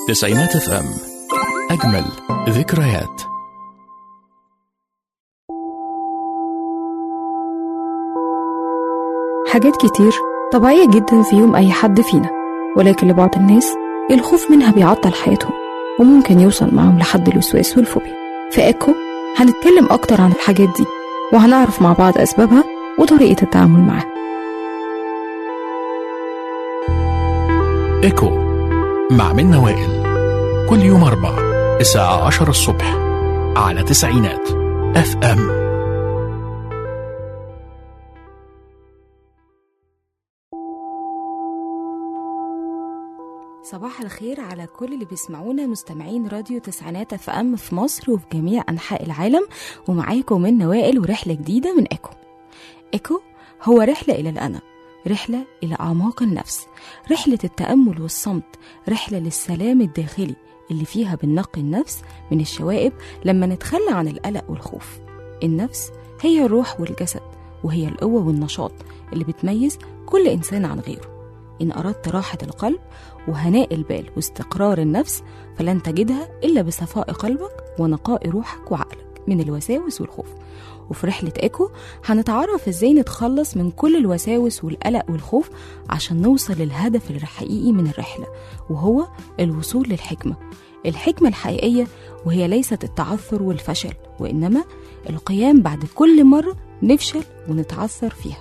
تسعينات اف ام، أجمل ذكريات. حاجات كتير طبيعية جدا في يوم أي حد فينا، ولكن لبعض الناس الخوف منها بيعطل حياتهم وممكن يوصل معهم لحد الوسواس والفوبيا. في إيكو هنتكلم أكتر عن الحاجات دي، وهنعرف مع بعض أسبابها وطريقة التعامل معها. إيكو مع منى وائل، كل يوم 4 الساعة 10 الصبح على تسعينات اف ام. صباح الخير على كل اللي بيسمعونا، مستمعين راديو تسعينات اف ام في مصر وفي جميع أنحاء العالم، ومعاكم منى وائل ورحلة جديدة من إيكو. إيكو هو رحلة إلى الأنا، رحلة إلى أعماق النفس، رحلة التأمل والصمت، رحلة للسلام الداخلي اللي فيها بننقي النفس من الشوائب لما نتخلى عن القلق والخوف. النفس هي الروح والجسد، وهي القوة والنشاط اللي بتميز كل إنسان عن غيره. إن أردت راحة القلب وهناء البال واستقرار النفس فلن تجدها إلا بصفاء قلبك ونقاء روحك وعقلك من الوساوس والخوف. وفي رحلة إيكو هنتعرف إزاي نتخلص من كل الوساوس والقلق والخوف عشان نوصل للهدف الحقيقي من الرحلة، وهو الوصول للحكمة. الحكمة الحقيقية وهي ليست التعثر والفشل، وإنما القيام بعد كل مرة نفشل ونتعثر فيها.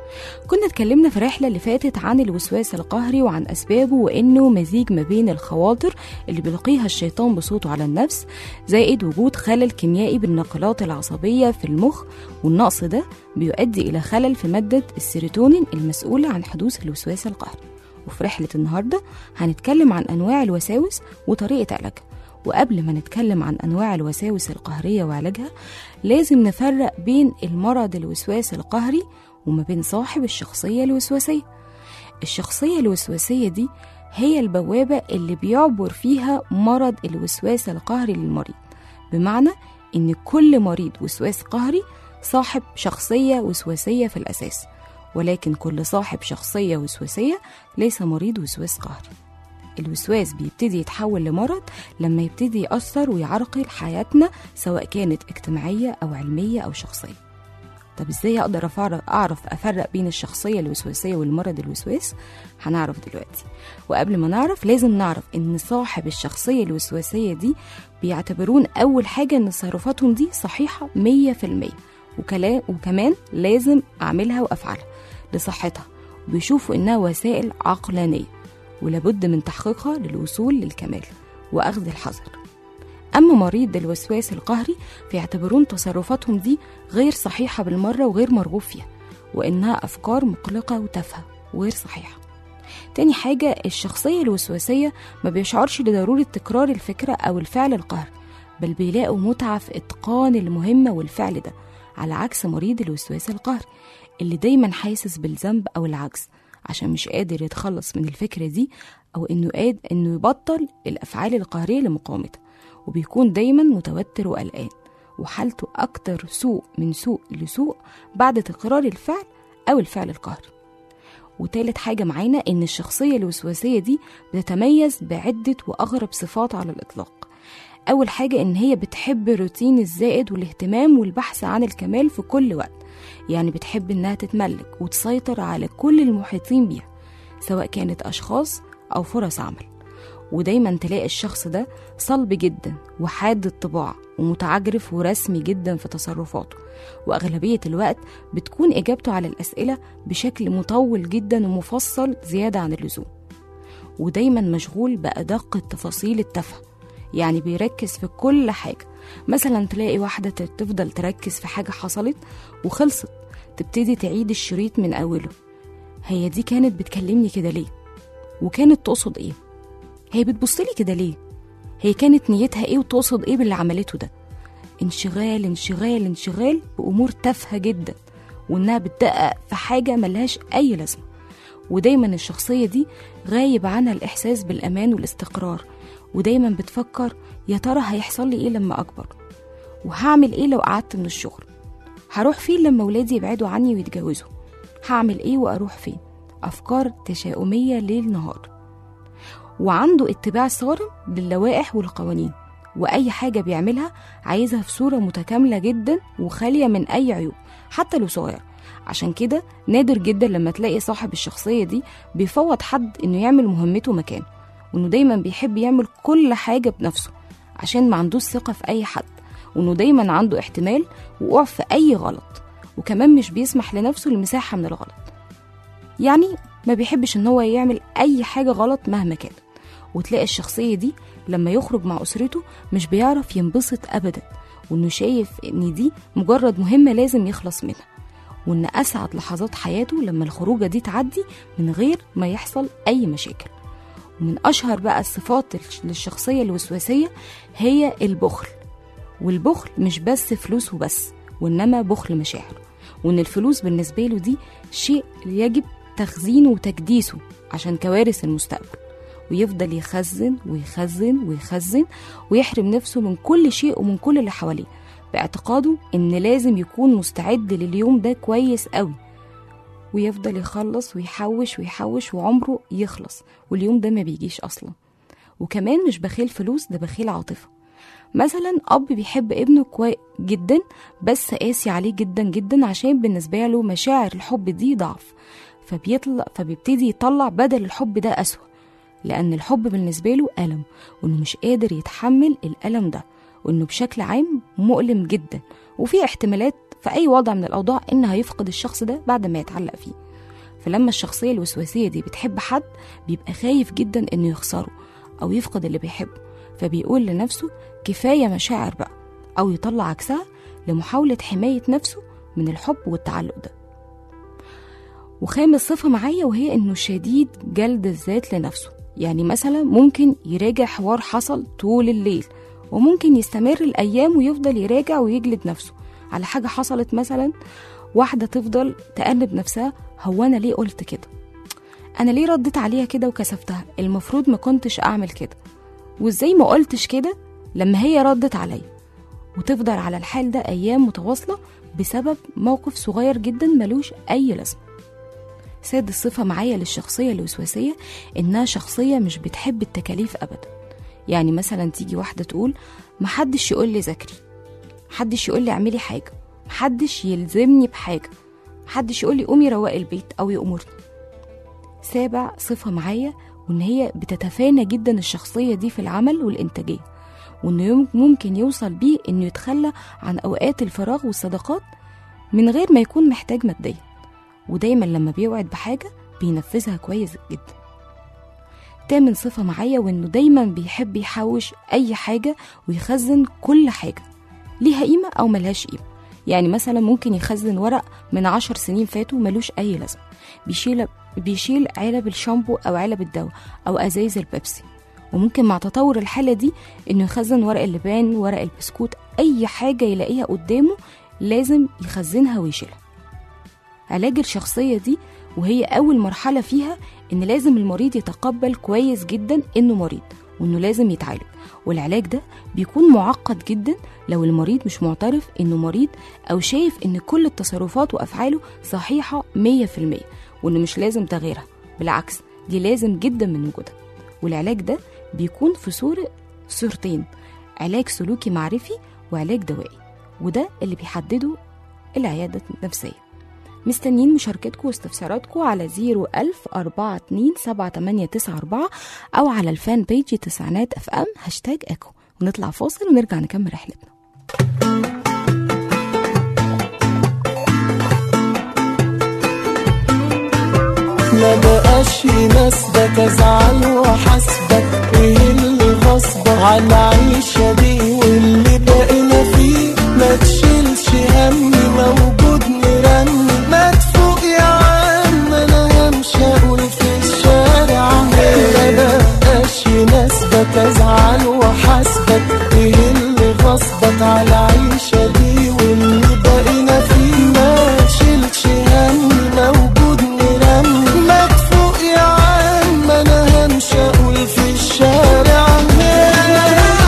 كنا اتكلمنا في الرحلة اللي فاتت عن الوسواس القهري وعن أسبابه، وإنه مزيج ما بين الخواطر اللي بيلقيها الشيطان بصوته على النفس، زائد وجود خلل كيميائي بالنقلات العصبية في المخ، والنقص ده بيؤدي إلى خلل في مادة السيروتونين المسؤولة عن حدوث الوسواس القهري. وفي رحلة النهاردة هنتكلم عن أنواع الوساوس وطريقة علاجها. وقبل ما نتكلم عن أنواع الوساوس القهرية وعلاجها، لازم نفرق بين المرض الوسواس القهري وما بين صاحب الشخصية الوسواسية. الشخصية الوسواسية دي هي البوابة اللي بيعبر فيها مرض الوسواس القهري للمريض، بمعنى إن كل مريض وسواس قهري صاحب شخصية وسواسية في الأساس، ولكن كل صاحب شخصية وسواسية ليس مريض وسواس قهري. الوسواس بيبتدي يتحول لمرض لما يبتدي يأثر ويعرقل حياتنا، سواء كانت اجتماعية أو علمية أو شخصية. طب ازاي اقدر اعرف افرق بين الشخصيه الوسواسيه والمرض الوسواس؟ هنعرف دلوقتي. وقبل ما نعرف لازم نعرف ان صاحب الشخصيه الوسواسيه دي بيعتبرون اول حاجه ان تصرفاتهم دي صحيحه 100%، وكمان لازم اعملها وافعلها لصحتها، وبيشوفوا انها وسائل عقلانيه ولابد من تحقيقها للوصول للكمال واخذ الحذر. أما مريض الوسواس القهري فيعتبرون تصرفاتهم دي غير صحيحة بالمرة وغير مرغوب فيها، وإنها أفكار مقلقة وتافهة وغير صحيحة. تاني حاجة، الشخصية الوسواسية ما بيشعرش لضرورة تكرار الفكرة أو الفعل القهري، بل بيلاقوا متعة في إتقان المهمة والفعل ده، على عكس مريض الوسواس القهري اللي دايما حاسس بالذنب أو العجز عشان مش قادر يتخلص من الفكرة دي، أو إنه يبطل الأفعال القهرية لمقاومتها، وبيكون دايما متوتر وقلقان، وحالته أكتر سوء من سوء لسوء بعد تكرار الفعل أو الفعل القهري. وتالت حاجة معانا إن الشخصية الوسواسية دي بتتميز بعدة وأغرب صفات على الإطلاق. أول حاجة إن هي بتحب الروتين الزائد والاهتمام والبحث عن الكمال في كل وقت، يعني بتحب إنها تتملك وتسيطر على كل المحيطين بيها، سواء كانت أشخاص أو فرص عمل. ودايما تلاقي الشخص ده صلب جدا وحاد الطباع ومتعجرف ورسمي جدا في تصرفاته، وأغلبية الوقت بتكون إجابته على الأسئلة بشكل مطول جدا ومفصل زيادة عن اللزوم، ودايما مشغول بأدق التفاصيل التافهة، يعني بيركز في كل حاجة. مثلا تلاقي واحدة تفضل تركز في حاجة حصلت وخلصت، تبتدي تعيد الشريط من أوله. هي دي كانت بتكلمني كده ليه؟ وكانت تقصد إيه؟ هي بتبصلي كده ليه؟ هي كانت نيتها ايه وتقصد ايه باللي عملته ده؟ انشغال انشغال انشغال بأمور تافهة جدا، وانها بتدقق في حاجة ملهاش اي لازمة. ودايما الشخصية دي غايب عنها الإحساس بالأمان والاستقرار، ودايما بتفكر يا ترى هيحصل لي ايه لما أكبر، وهعمل ايه لو قعدت من الشغل، هروح فين لما ولادي يبعدوا عني ويتجوزوا، هعمل ايه وأروح فين. أفكار تشاؤمية ليل نهار. وعنده اتباع صارم للوائح والقوانين، وأي حاجة بيعملها عايزها في صورة متكاملة جدا وخالية من أي عيوب حتى لو صغير. عشان كده نادر جدا لما تلاقي صاحب الشخصية دي بيفوض حد إنه يعمل مهمته مكانه، وإنه دايما بيحب يعمل كل حاجة بنفسه عشان ما عندوش ثقة في أي حد، وإنه دايما عنده احتمال وقوع في أي غلط، وكمان مش بيسمح لنفسه المساحة من الغلط. يعني ما بيحبش إن هو يعمل أي حاجة غلط مهما كان. وتلاقي الشخصية دي لما يخرج مع أسرته مش بيعرف ينبسط أبدا، وإنه شايف إن دي مجرد مهمة لازم يخلص منها، وإن أسعد لحظات حياته لما الخروجة دي تعدي من غير ما يحصل أي مشاكل. ومن أشهر بقى الصفات للشخصية الوسواسية هي البخل. والبخل مش بس فلوس وبس، وإنما بخل مشاعر، وإن الفلوس بالنسبة له دي شيء يجب تخزينه وتكديسه عشان كوارث المستقبل، ويفضل يخزن ويخزن ويخزن ويحرم نفسه من كل شيء ومن كل اللي حواليه، باعتقاده إن لازم يكون مستعد لليوم ده كويس قوي، ويفضل يخلص ويحوش ويحوش وعمره يخلص، واليوم ده ما بيجيش أصلا. وكمان مش بخيل فلوس، ده بخيل عاطفة. مثلا أب بيحب ابنه جدا بس قاسي عليه جدا جدا عشان بالنسبة له مشاعر الحب دي ضعف، فبيبتدي يطلع بدل الحب ده أسوأ، لأن الحب بالنسبة له ألم، وإنه مش قادر يتحمل الألم ده، وإنه بشكل عام مؤلم جدا، وفي احتمالات في أي وضع من الأوضاع إنه هيفقد الشخص ده بعد ما يتعلق فيه. فلما الشخصية الوسواسية دي بتحب حد بيبقى خايف جدا إنه يخسره أو يفقد اللي بيحبه، فبيقول لنفسه كفاية مشاعر بقى، أو يطلع عكسها لمحاولة حماية نفسه من الحب والتعلق ده. وخامس صفة معايا وهي إنه شديد جلد الذات لنفسه. يعني مثلا ممكن يراجع حوار حصل طول الليل، وممكن يستمر الأيام ويفضل يراجع ويجلد نفسه على حاجة حصلت. مثلا واحدة تفضل تأنب نفسها، هو أنا ليه قلت كده؟ أنا ليه ردت عليها كده وكسفتها؟ المفروض ما كنتش أعمل كده، وإزاي ما قلتش كده لما هي ردت عليا؟ وتفضل على الحال ده أيام متواصلة بسبب موقف صغير جدا ملوش أي لازمة. سادس صفة معايا للشخصية الوسواسية إنها شخصية مش بتحب التكاليف أبدا. يعني مثلا تيجي واحدة تقول محدش يقول لي ذاكري، محدش يقول لي اعملي حاجة، محدش يلزمني بحاجة، محدش يقول لي قومي روقي البيت أو يأمرني. سابع صفة معايا وإن هي بتتفانى جدا الشخصية دي في العمل والإنتاجية، وإنه ممكن يوصل بيه إنه يتخلى عن أوقات الفراغ والصداقات من غير ما يكون محتاج ماديا، ودايما لما بيوعد بحاجة بينفذها كويس جدا. تامن صفة معايا وإنه دايما بيحب يحوش أي حاجة ويخزن كل حاجة ليها قيمة أو ملهاش قيمة. يعني مثلا ممكن يخزن ورق من 10 سنين فاتوا ملوش أي لازمة، بيشيل علب الشامبو أو علب الدواء أو أزايز البيبسي. وممكن مع تطور الحالة دي إنه يخزن ورق اللبان، ورق البسكوت، أي حاجة يلاقيها قدامه لازم يخزنها ويشيلها. علاج الشخصية دي وهي أول مرحلة فيها إن لازم المريض يتقبل كويس جدا إنه مريض وإنه لازم يتعالج، والعلاج ده بيكون معقد جدا لو المريض مش معترف إنه مريض أو شايف إن كل التصرفات وأفعاله صحيحة 100% وإنه مش لازم تغييرها، بالعكس دي لازم جدا من وجودها. والعلاج ده بيكون في صورتين، علاج سلوكي معرفي وعلاج دوائي، وده اللي بيحدده العيادة النفسية. مستنيين مشاركتكم واستفساراتكم على 010427894 أو على الفان بيج تسعينات FM #اكو. ونطلع فاصل ونرجع نكمل رحلتنا. ما بقاش يناسبك ازعل وحاسبك، ايه اللي غصبك على العيشة دي واللي بقينا فيه؟ ما تشيلش همي، موجود نرني، ما تفوق يا عم، انا همشي اقول في الشارع. ما بقاش يناسبك ازعل وحاسبك، ايه اللي غصبك على العيشة دي واللي بقينا فيه؟ ما تشيلش همي، موجود نرني، ما تفوق يا عم، انا همشي اقول في الشارع.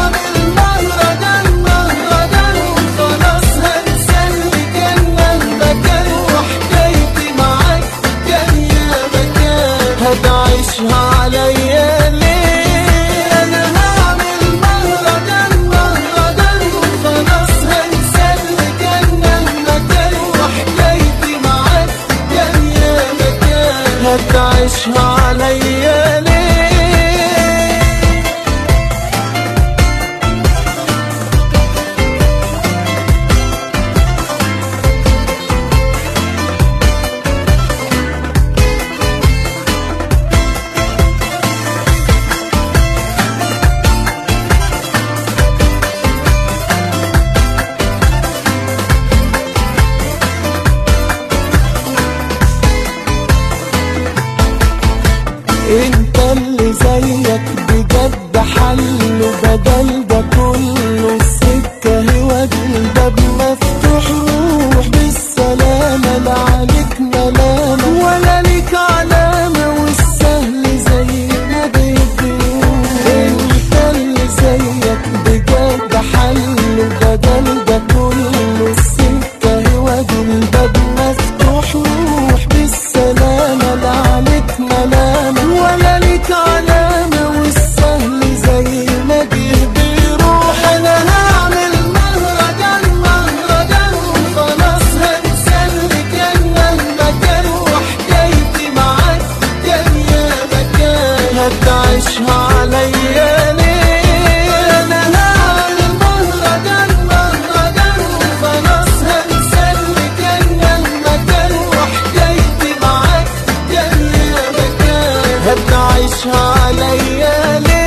بدل ده كله السكة وادي الباب مفتوح، روح بالسلامة لا عليك ملامة ولا ليك علامة، والسهل زي ما بيديروح انت اللي زيك بجد حله، بدل ده كله السكة وادي الباب مفتوح، روح بالسلامة لا عليك ملامة ولا ليك علامة، والسهل زي ما بيروح. انا هعمل مهرجان مهرجان وخلاص هنسى اللي كان مهما كان، وحكايتي معاك كان يا مكان هتعيشها عليا ليه. انا هعمل مهرجان مهرجان وخلاص هنسى اللي كان مهما كان، وحكايتي معاك كان يا مكان هتعيشها عليا ليه.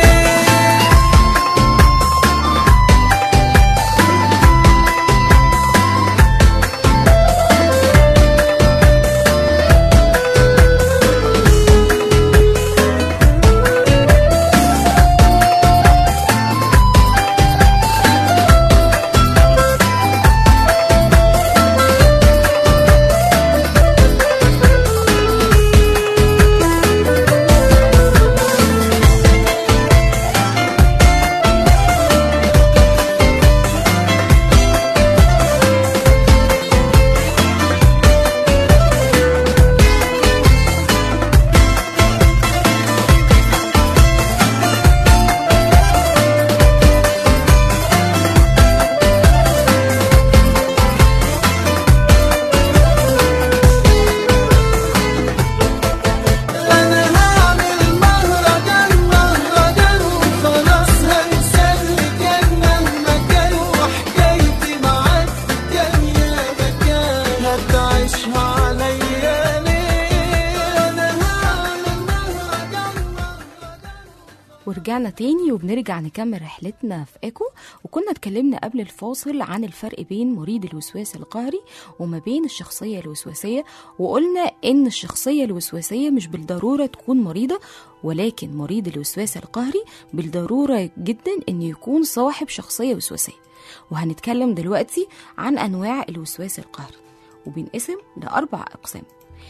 ورجعنا تاني وبنرجع نكمل رحلتنا في ايكو. وكنا اتكلمنا قبل الفاصل عن الفرق بين مريض الوسواس القهري وما بين الشخصية الوسواسية، وقلنا ان الشخصية الوسواسية مش بالضرورة تكون مريضة، ولكن مريض الوسواس القهري بالضرورة جدا ان يكون صاحب شخصية وسواسية. وهنتكلم دلوقتي عن انواع الوسواس القهري، وبينقسم ل4 أقسام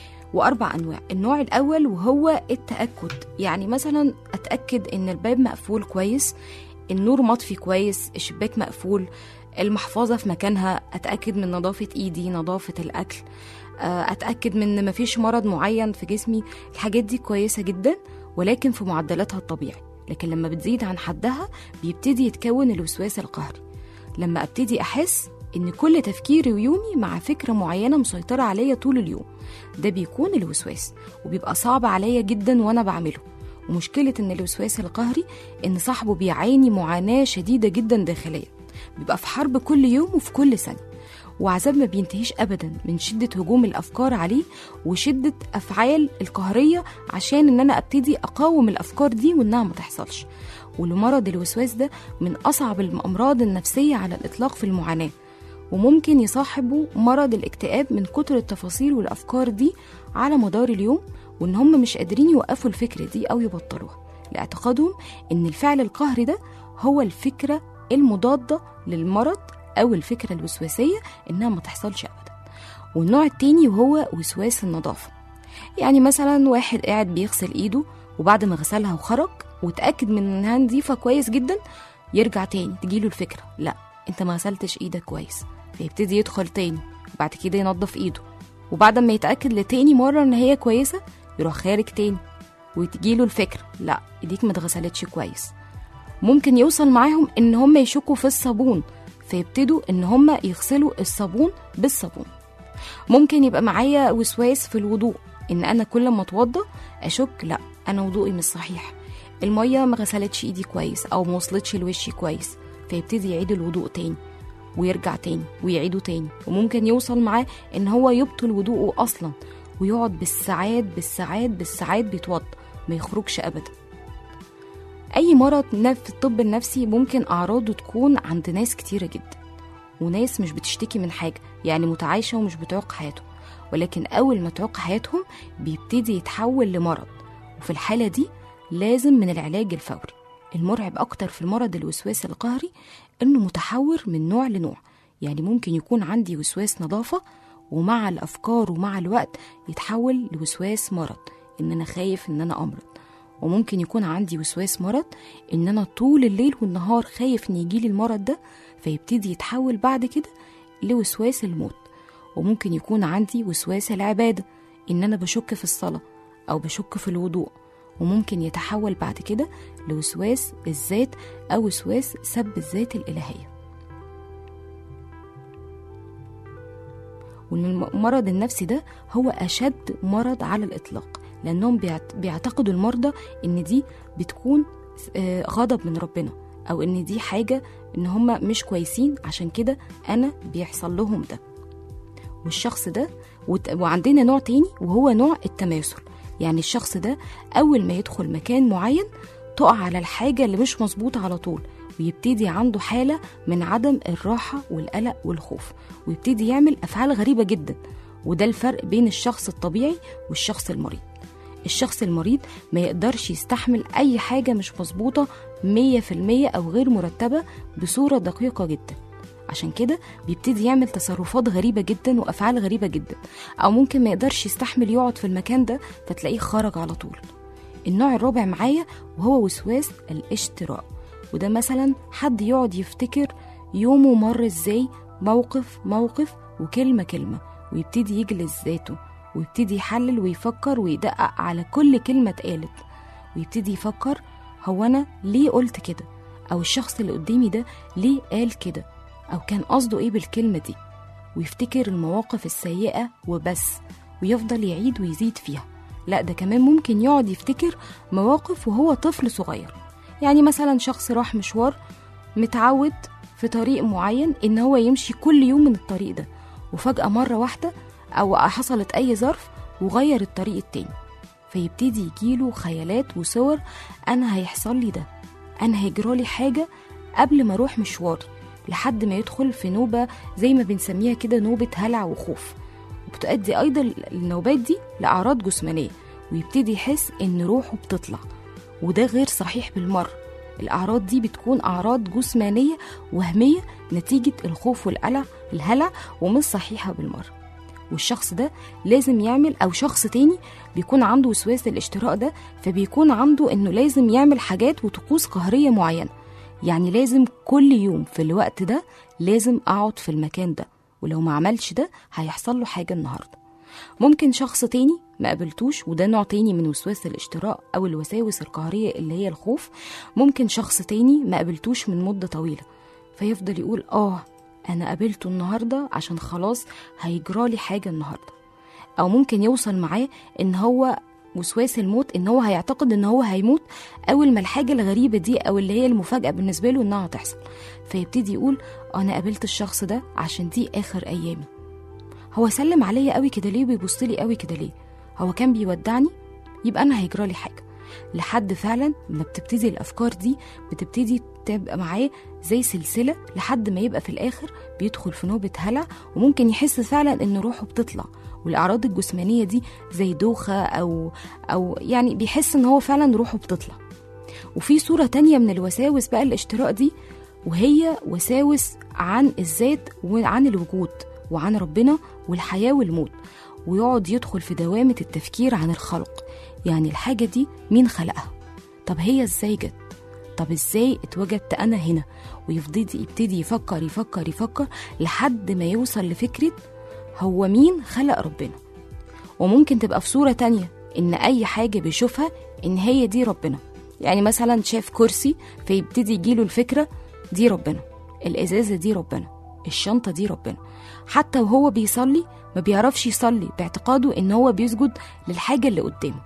و4 أنواع. النوع الأول وهو التأكد، يعني مثلا أتأكد إن الباب مقفول كويس، النور مطفي كويس، الشباك مقفول، المحفظة في مكانها، أتأكد من نظافة إيدي، نظافة الأكل، أتأكد من إن مفيش مرض معين في جسمي. الحاجات دي كويسة جدا ولكن في معدلاتها الطبيعي، لكن لما بتزيد عن حدها بيبتدي يتكون الوسواس القهري. لما أبتدي أحس إن كل تفكيري ويومي مع فكرة معينة مسيطرة عليا طول اليوم، ده بيكون الوسواس، وبيبقى صعب عليا جدا وأنا بعمله. ومشكلة إن الوسواس القهري إن صاحبه بيعاني معاناة شديدة جدا داخليا، بيبقى في حرب كل يوم وفي كل ثانية، وعذاب ما بينتهيش أبدا من شدة هجوم الأفكار عليه وشدة أفعال القهرية عشان إن أنا أبتدي أقاوم الأفكار دي وإنها ما تحصلش. ولمرض الوسواس ده من أصعب الأمراض النفسية على الإطلاق في المعاناة، وممكن يصاحبوا مرض الاكتئاب من كتر التفاصيل والأفكار دي على مدار اليوم، وإن هم مش قادرين يوقفوا الفكرة دي أو يبطلوها لاعتقادهم إن الفعل القهري ده هو الفكرة المضادة للمرض أو الفكرة الوسواسية إنها ما تحصلش أبدا. والنوع التاني وهو وسواس النظافة، يعني مثلا واحد قاعد بيغسل إيده وبعد ما غسلها وخرج وتأكد من إنها نظيفة كويس جدا، يرجع تاني تجيله الفكرة لا انت ما غسلتش ايدك كويس، فيبتدي يدخل تاني وبعد كده ينظف ايده، وبعد ما يتأكد لتاني مرة ان هي كويسة يروح خارج تاني وتجيله الفكرة لا ايديك ما اتغسلتش كويس. ممكن يوصل معاهم ان هم يشكوا في الصابون، فيبتدوا ان هم يغسلوا الصابون بالصابون. ممكن يبقى معايا وسواس في الوضوء، ان انا كل ما اتوضى اشك لا انا وضوئي مش صحيح، المية ما غسلتش ايدي كويس او ما وصلتش لوشي كويس، فيبتدي يعيد الوضوء تاني ويرجع تاني ويعيده تاني. وممكن يوصل معاه ان هو يبطل وضوءه اصلا ويقعد بالساعات بالساعات بالساعات بيتوضى ما يخرجش ابدا. اي مرض في الطب النفسي ممكن اعراضه تكون عند ناس كتيرة جدا، وناس مش بتشتكي من حاجة، يعني متعايشة ومش بتعوق حياتهم، ولكن اول ما تعوق حياتهم بيبتدي يتحول لمرض، وفي الحالة دي لازم من العلاج الفوري. المرعب أكتر في المرض الوسواس القهري إنه متحور من نوع لنوع. يعني ممكن يكون عندي وسواس نظافة ومع الأفكار ومع الوقت يتحول لوسواس مرض، إن أنا خايف إن أنا أمرض. وممكن يكون عندي وسواس مرض إن أنا طول الليل والنهار خايف إن يجيلي المرض ده، فيبتدي يتحول بعد كده لوسواس الموت. وممكن يكون عندي وسواس العبادة، إن أنا بشك في الصلاة أو بشك في الوضوء، وممكن يتحول بعد كده لوسواس الذات أو وسواس سب الذات الإلهية. والمرض النفسي ده هو أشد مرض على الإطلاق، لأنهم بيعتقدوا المرضى إن دي بتكون غضب من ربنا، أو إن دي حاجة إن هم مش كويسين عشان كده أنا بيحصل لهم ده. والشخص ده وعندنا نوع تاني وهو نوع التماثل. يعني الشخص ده أول ما يدخل مكان معين تقع على الحاجة اللي مش مظبوطة على طول، ويبتدي عنده حالة من عدم الراحة والقلق والخوف، ويبتدي يعمل أفعال غريبة جدا. وده الفرق بين الشخص الطبيعي والشخص المريض. الشخص المريض ما يقدرش يستحمل أي حاجة مش مظبوطة 100% أو غير مرتبة بصورة دقيقة جدا، عشان كده بيبتدي يعمل تصرفات غريبة جدا وأفعال غريبة جدا. أو ممكن ما يقدرش يستحمل يقعد في المكان ده فتلاقيه خرج على طول. النوع الرابع معايا وهو وسواس الاشتراء، وده مثلا حد يقعد يفتكر يومه مر ازاي، موقف وكلمة كلمة، ويبتدي يجلس ذاته ويبتدي يحلل ويفكر ويدقق على كل كلمة اتقالت، ويبتدي يفكر هو أنا ليه قلت كده، أو الشخص اللي قدامي ده ليه قال كده، أو كان قصده إيه بالكلمة دي، ويفتكر المواقف السيئة وبس، ويفضل يعيد ويزيد فيها. لا، ده كمان ممكن يقعد يفتكر مواقف وهو طفل صغير. يعني مثلا شخص راح مشوار متعود في طريق معين إن هو يمشي كل يوم من الطريق ده، وفجأة مرة واحدة أو حصلت أي ظرف وغير الطريق التاني، فيبتدي يجيله خيالات وصور أنا هيحصل لي ده، أنا هيجرالي حاجة قبل ما أروح مشواري، لحد ما يدخل في نوبة زي ما بنسميها كده نوبة هلع وخوف. وبتؤدي أيضا النوبات دي لأعراض جسمانية، ويبتدي يحس إن روحه بتطلع، وده غير صحيح بالمرة. الأعراض دي بتكون أعراض جسمانية وهمية نتيجة الخوف الهلع ومش صحيحة بالمرة. والشخص ده لازم يعمل، أو شخص تاني بيكون عنده وسواس الاشتراء ده، فبيكون عنده إنه لازم يعمل حاجات وطقوس قهرية معينة. يعني لازم كل يوم في الوقت ده لازم أقعد في المكان ده، ولو ما عملش ده هيحصل له حاجة النهاردة. ممكن شخص تاني ما قابلتوش، وده نوع تاني من وسواس الاشتراء أو الوساوس القهرية اللي هي الخوف. ممكن شخص تاني ما قابلتوش من مدة طويلة، فيفضل يقول أنا قابلته النهاردة عشان خلاص هيجرالي حاجة النهاردة. أو ممكن يوصل معاه إن هو وسواس الموت، إن هو هيعتقد إن هو هيموت أول ما الحاجة الغريبة دي أو اللي هي المفاجأة بالنسبة له إنها هتحصل، فيبتدي يقول أنا قابلت الشخص ده عشان دي آخر أيامي. هو سلم عليا قوي كده ليه، بيبصلي قوي كده ليه، هو كان بيودعني، يبقى أنا هيجرالي حاجة. لحد فعلا ما بتبتدي الأفكار دي بتبتدي تبقى معاه زي سلسلة، لحد ما يبقى في الآخر بيدخل في نوبة هلع، وممكن يحس فعلا إن روحه بتطلع، والأعراض الجسمانية دي زي دوخة أو يعني بيحس إن هو فعلا روحه بتطلع. وفي صورة تانية من الوساوس بقى الاشتراء دي، وهي وساوس عن الذات وعن الوجود وعن ربنا والحياة والموت، ويقعد يدخل في دوامة التفكير عن الخلق. يعني الحاجة دي مين خلقها؟ طب هي ازاي جت؟ طب ازاي اتوجدت أنا هنا؟ ويبتدي يفكر لحد ما يوصل لفكرة هو مين خلق ربنا. وممكن تبقى في صورة تانية إن أي حاجة بيشوفها إن هي دي ربنا. يعني مثلا شاف كرسي فيبتدي يجيله الفكرة دي ربنا، الإزازة دي ربنا، الشنطة دي ربنا. حتى وهو بيصلي ما بيعرفش يصلي باعتقاده إن هو بيسجد للحاجة اللي قدامه.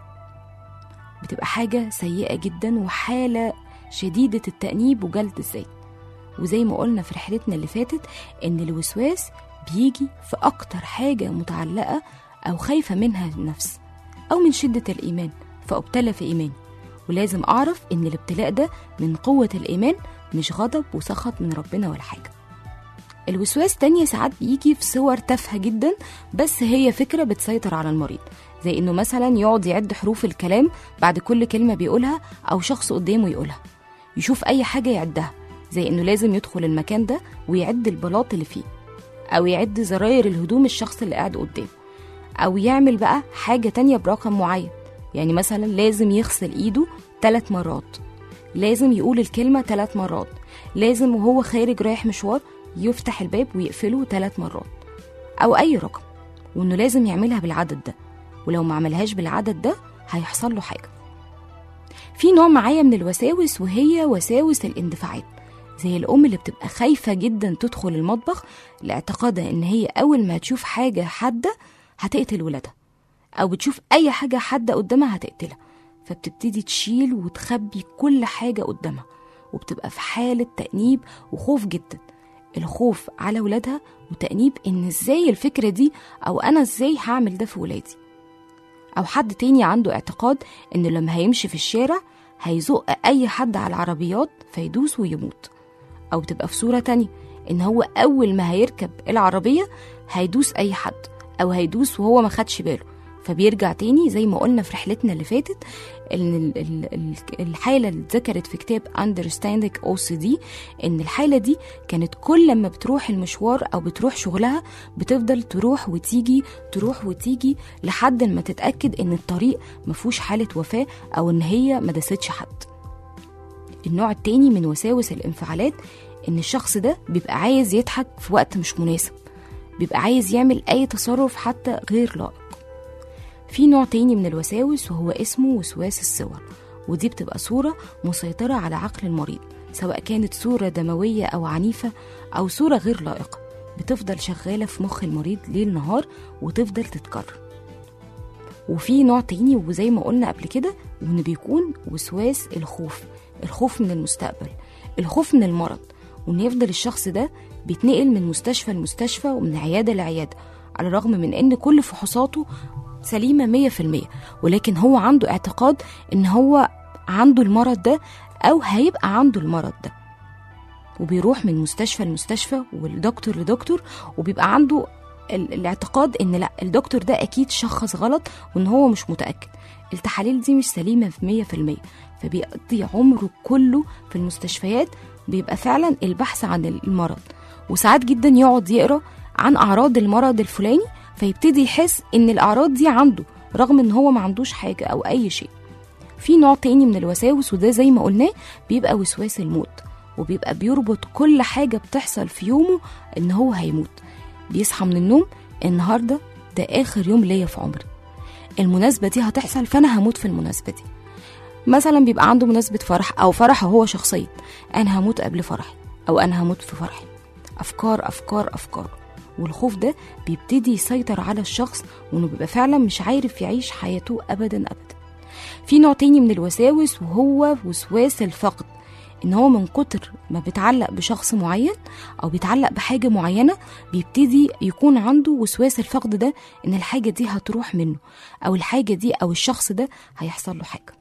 بتبقى حاجة سيئة جدا وحالة شديدة التأنيب وجلد الذات. وزي ما قلنا في رحلتنا اللي فاتت إن الوسواس بيجي في أكتر حاجة متعلقة أو خايفة منها النفس أو من شدة الإيمان، فأبتلى في إيماني. ولازم أعرف إن الابتلاء ده من قوة الإيمان، مش غضب وسخط من ربنا ولا حاجة. الوسواس تانية ساعات بيجي في صور تافهة جدا، بس هي فكرة بتسيطر على المريض، زي إنه مثلا يقعد يعد حروف الكلام بعد كل كلمة بيقولها أو شخص قدامه يقولها. يشوف أي حاجة يعدها، زي إنه لازم يدخل المكان ده ويعد البلاط اللي فيه، أو يعد زراير الهدوم الشخص اللي قاعد قدامه، أو يعمل بقى حاجة تانية برقم معين. يعني مثلا لازم يغسل إيده 3 مرات، لازم يقول الكلمة 3 مرات، لازم وهو خارج رايح مشوار يفتح الباب ويقفله 3 مرات، أو أي رقم، وإنه لازم يعملها بالعدد ده، ولو ما عملهاش بالعدد ده هيحصل له حاجة. في نوع معايا من الوساوس، وهي وساوس الاندفاعات، زي الأم اللي بتبقى خايفة جدا تدخل المطبخ لاعتقادها إن هي أول ما تشوف حاجة حادة هتقتل ولادها، أو بتشوف أي حاجة حادة قدامها هتقتلها، فبتبتدي تشيل وتخبي كل حاجة قدامها، وبتبقى في حالة تأنيب وخوف جدا. الخوف على ولادها وتأنيب إن إزاي الفكرة دي، أو أنا إزاي هعمل ده في ولادي. أو حد تاني عنده اعتقاد إنه لما هيمشي في الشارع هيزق أي حد على العربيات فيدوس ويموت. أو تبقى في صورة تانية إن هو أول ما هيركب العربية هيدوس أي حد، أو هيدوس وهو ما خدش باله، فبيرجع تاني زي ما قلنا في رحلتنا اللي فاتت. الحالة اللي اتذكرت في كتاب Understanding OCD إن الحالة دي كانت كل ما بتروح المشوار أو بتروح شغلها بتفضل تروح وتيجي تروح وتيجي لحد ما تتأكد إن الطريق مفهوش حالة وفاة، أو إن هي ما داستش حد. النوع التاني من وساوس الانفعالات إن الشخص ده بيبقى عايز يضحك في وقت مش مناسب، بيبقى عايز يعمل أي تصرف حتى غير لائق. في نوع تاني من الوساوس وهو اسمه وسواس الصور، ودي بتبقى صورة مسيطرة على عقل المريض، سواء كانت صورة دموية أو عنيفة أو صورة غير لائقة، بتفضل شغالة في مخ المريض ليل نهار وتفضل تتكرر. وفي نوع تاني وزي ما قلنا قبل كده وإنه بيكون وسواس الخوف من المستقبل، الخوف من المرض، وإن يفضل الشخص ده بيتنقل من مستشفى لمستشفى ومن عيادة لعيادة، على الرغم من إن كل فحوصاته سليمة 100%، ولكن هو عنده اعتقاد إن هو عنده المرض ده أو هيبقى عنده المرض ده، وبيروح من مستشفى لمستشفى والدكتور لدكتور، وبيبقى عنده الاعتقاد إن لا، الدكتور ده أكيد شخص غلط وإن هو مش متأكد، التحاليل دي مش سليمة 100%، فبيقضي عمره كله في المستشفيات بيبقى فعلا البحث عن المرض. وساعات جدا يقعد يقرأ عن أعراض المرض الفلاني فيبتدي يحس إن الأعراض دي عنده رغم إن هو ما عندوش حاجة أو أي شيء. في نوع تاني من الوساوس وده زي ما قلناه بيبقى وسواس الموت، وبيبقى بيربط كل حاجة بتحصل في يومه إن هو هيموت. بيصحى من النوم النهاردة ده آخر يوم ليا في عمري، المناسبة دي هتحصل فأنا هموت في المناسبة دي. مثلا بيبقى عنده مناسبة فرح أو فرحه هو شخصيا، أنا هموت قبل فرحي أو أنا هموت في فرحي. أفكار أفكار أفكار، والخوف ده بيبتدي يسيطر على الشخص وإنه بيبقى فعلا مش عارف يعيش حياته أبدا أبدا. في نوع تاني من الوساوس وهو وسواس الفقد، إن هو من كتر ما بيتعلق بشخص معين أو بيتعلق بحاجة معينة بيبتدي يكون عنده وسواس الفقد ده، إن الحاجة دي هتروح منه أو الحاجة دي أو الشخص ده هيحصل له حاجة.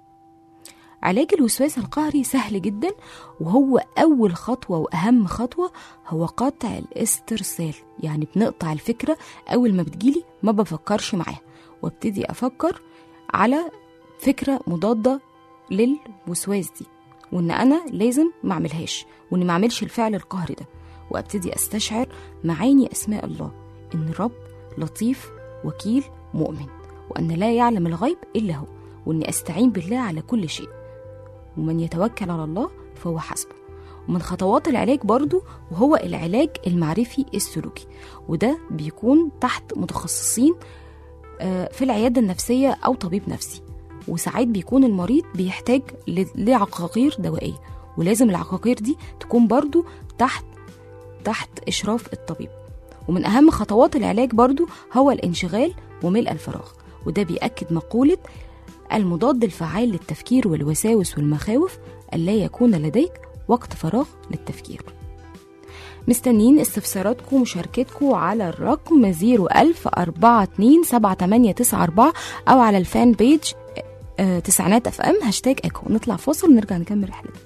علاج الوسواس القهري سهل جدا، وهو أول خطوة وأهم خطوة هو قطع الاسترسال. يعني بنقطع الفكرة أول ما بتجيلي، ما بفكرش معاها وابتدي أفكر على فكرة مضادة للوسواس دي، وإن أنا لازم ما أعملهاش وإن ما أعملش الفعل القهري ده، وابتدي أستشعر معاني أسماء الله، إن الرب لطيف وكيل مؤمن، وأن لا يعلم الغيب إلا هو، وإني أستعين بالله على كل شيء، ومن يتوكل على الله فهو حسبه. ومن خطوات العلاج برضو وهو العلاج المعرفي السلوكي، وده بيكون تحت متخصصين في العيادة النفسية أو طبيب نفسي، وساعات بيكون المريض بيحتاج لعقاقير دوائية، ولازم العقاقير دي تكون برضو تحت إشراف الطبيب. ومن أهم خطوات العلاج برضو هو الانشغال وملء الفراغ، وده بيأكد مقولة المضاد الفعال للتفكير والوساوس والمخاوف ألا يكون لديك وقت فراغ للتفكير. مستنين استفساراتكم ومشاركتكم على الرقم 010427894 أو على الفان بيج تسعينات FM #إيكو. نطلع فاصل ونرجع نكمل رحلتنا.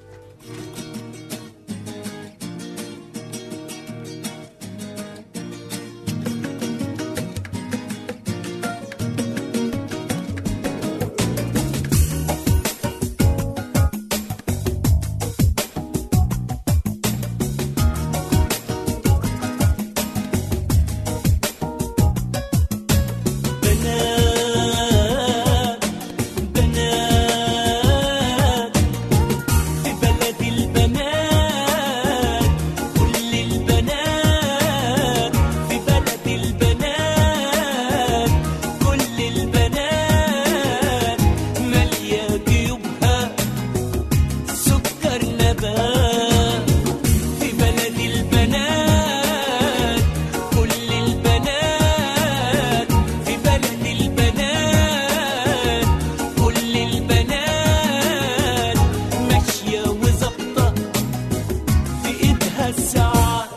نبات في بلد البنات، كل البنات في بلد البنات، كل البنات ماشية وظبطة في ايدها الساعات،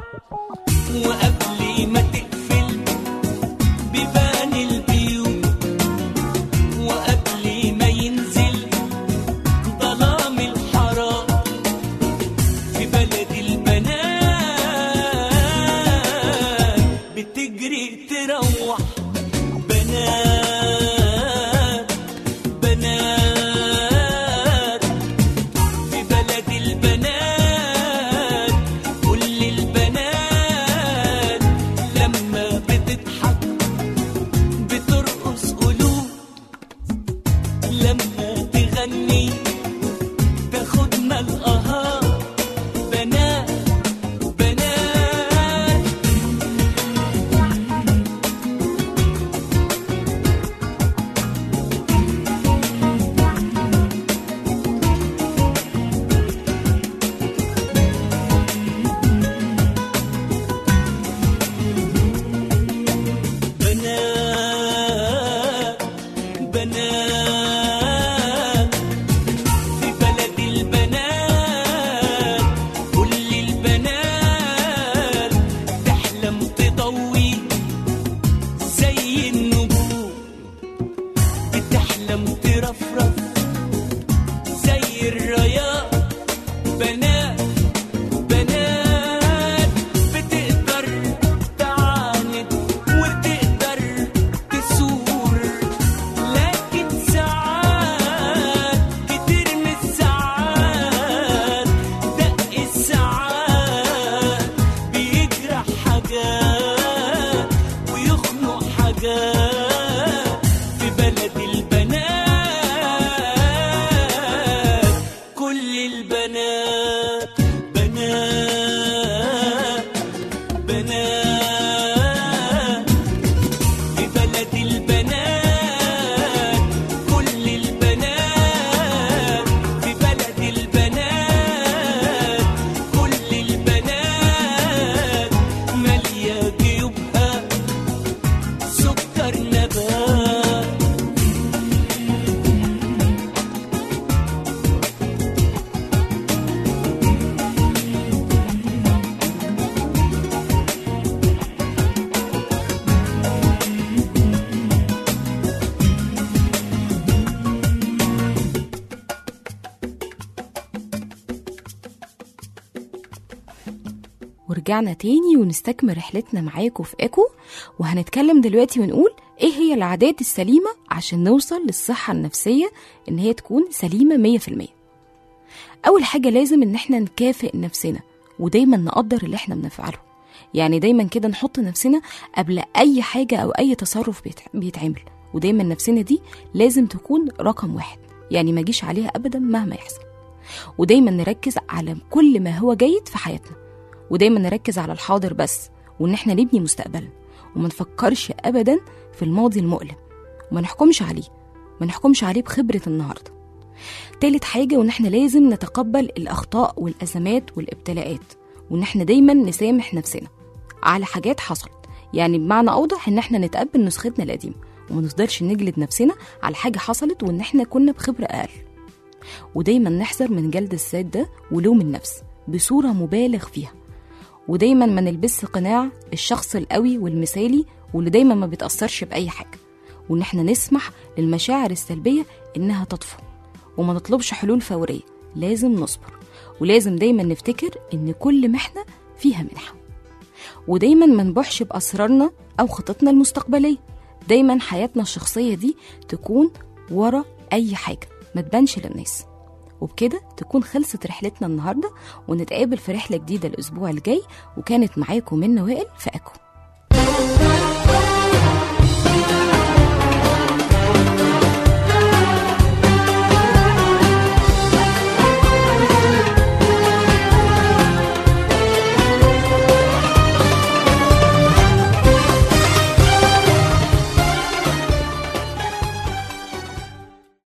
وقبل ما تقفل بيبان البيوت، وقبل ما ينزل ظلام الحرام في بلد البنات بتجري تروح بنات بنات في بلد البنات، كل البنات لما بتضحك بترقص قلوب، لما تغني تاخدنا القهار بنات بنات. بنات بنات في بلد البنات، كل البنات تحلم تضوي زي النجوم، بتحلم ترفرف زي الرياض بنات بنات، بتقدر تعاند وتقدر تثور، لكن ساعات كتير من الساعات دق الساعات بيجرح حاجات ويخنق حاجات في بلد البنات، كل البنات بنات بنات في بلد البنات، كل البنات في بلد البنات، كل البنات مالية جيوبها سكر نبات. ورجعنا تاني ونستكمل رحلتنا معاكم في ايكو، وهنتكلم دلوقتي ونقول ايه هي العادات السليمة عشان نوصل للصحة النفسية ان هي تكون سليمة 100%. اول حاجة لازم ان احنا نكافئ نفسنا ودايما نقدر اللي احنا بنفعله، يعني دايما كده نحط نفسنا قبل اي حاجة او اي تصرف بيتعمل، ودايما نفسنا دي لازم تكون رقم واحد، يعني ما جيش عليها ابدا مهما يحصل. ودايما نركز على كل ما هو جيد في حياتنا، ودايما نركز على الحاضر بس، وان احنا نبني مستقبلنا وما نفكرش ابدا في الماضي المؤلم، وما نحكمش عليه بخبرة النهاردة. تالت حاجة وان احنا لازم نتقبل الاخطاء والازمات والابتلاءات، وان احنا دايما نسامح نفسنا على حاجات حصلت، يعني بمعنى اوضح ان احنا نتقبل نسختنا القديمة وما نفضلش نجلد نفسنا على حاجة حصلت وان احنا كنا بخبرة اقل. ودايما نحذر من جلد الذات ده ولوم النفس بصورة مبالغ فيها، ودايما ما نلبس قناع الشخص القوي والمثالي واللي دايما ما بيتأثرش بأي حاجة، وان احنا نسمح للمشاعر السلبية انها تطفو وما نطلبش حلول فورية، لازم نصبر، ولازم دايما نفتكر ان كل محنة فيها منحة، ودايما ما نبوحش بأسرارنا أو خططنا المستقبلية. دايما حياتنا الشخصية دي تكون ورا أي حاجة ما تبانش للناس. وبكده تكون خلصت رحلتنا النهاردة، ونتقابل في رحلة جديدة الأسبوع الجاي، وكانت معاكم من نوائل في ايكو.